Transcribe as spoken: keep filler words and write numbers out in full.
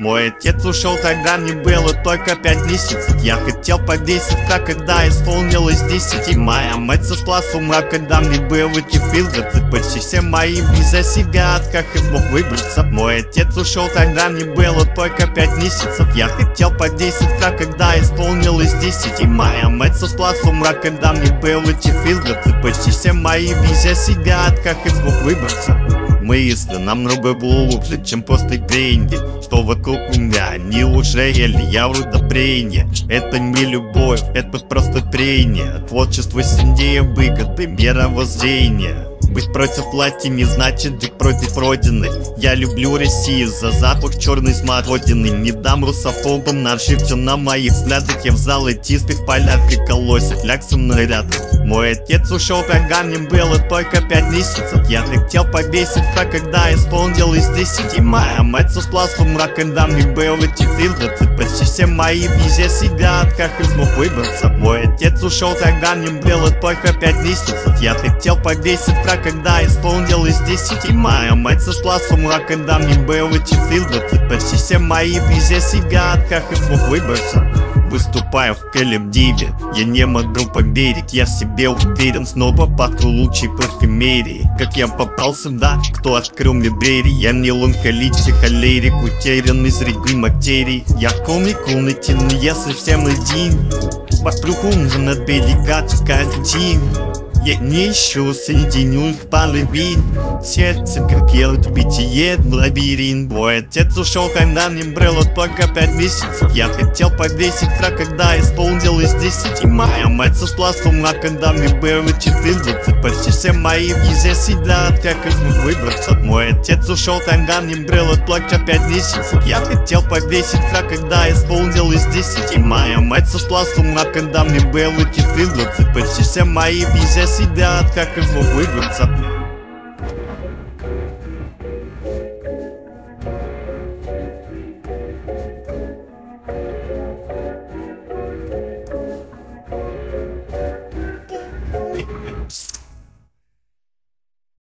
Мой отец ушел, когда мне было только пять месяцев. Я хотел повеситься, когда исполнилось десять. И моя мать сошла с ума, когда мне было четырнадцать. Почти все мои близко себя, как и смог выбраться. Мой отец ушел, когда мне было только пять месяцев. Я хотел повеситься, когда исполнилось десять. И моя мать сошла с ума, когда мне было четырнадцать. Почти все мои близко себя, как и смог выбраться. Мысли намного глубже, чем просто деньги. Что вокруг меня не лучше или я в удобрение. Это не любовь, это просто трение. Творчество сильнее выгоды, мировоззрения. Быть против власти не значит быть против родины. Я люблю Россию за запах черной смородины. Не дам русофобам нашивки на моих взглядах. Я в золотистых полях и колосях ляксом нарядом. Мой отец ушел, когда мне было только пять месяцев. Я хотел повеситься, когда исполнилось десять. И моя мать сошла с ума, когда мне было четырнадцать. Почти все мои близко сидят, как и смог выбраться. Мой отец ушел, когда мне было только пять месяцев. Я хотел повеситься, когда исполнилось десять. И моя мать сошла с ума, когда мне было четырнадцать. Почти все мои близко сидят, как и смог выбраться. Выступая в коллективе, я не могу поверить, я в себе уверен. Снова пахну лучшей парфюмерии. Как я попал сюда, кто открыл мне двери? Я не лонколит, холерик, утерянный среди материй. Я в комнате, но я совсем один. Вокруг нужно берегать один. Я не ищу соединю их половин. Сердце, как я битие в лабиринт. Мой отец ушел, когда мне было только пять месяцев. Я хотел повеситься, когда исполнилось десять. И моя мать сошла с ума, когда мне было четырнадцать. Почти все мои близко сидят, как из них выбраться. Мой отец ушел, когда мне было только пять месяцев. Я хотел повеситься, когда исполнилось десять. И моя мать сошла с ума, когда мне было четырнадцать. Почти все мои близко сидят, как из них выбраться.